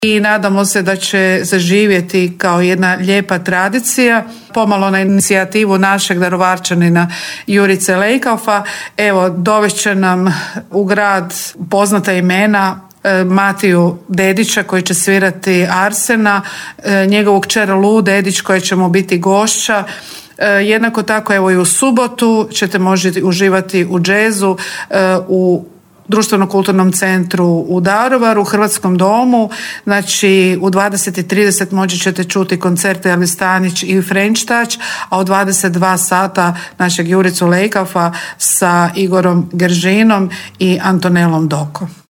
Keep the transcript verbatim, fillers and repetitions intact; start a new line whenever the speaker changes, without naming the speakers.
i nadamo se da će zaživjeti kao jedna lijepa tradicija, pomalo na inicijativu našeg Daruvarčanina Jurice Lejkaufa. Evo, dovešće nam u grad poznata imena Matiju Dedića koji će svirati Arsena, njegovu kćer Lu Dedić koja će mu biti gošća. Jednako tako evo i u subotu ćete možete uživati u džezu u društveno-kulturnom centru u Daruvaru, u Hrvatskom domu. Znači u dvadeset i trideset moći ćete čuti koncerte Eli Stanić i French Touch, a u dvadeset dva sata našeg Juricu Lejkaufa sa Igorom Geržinom i Antonelom Doko.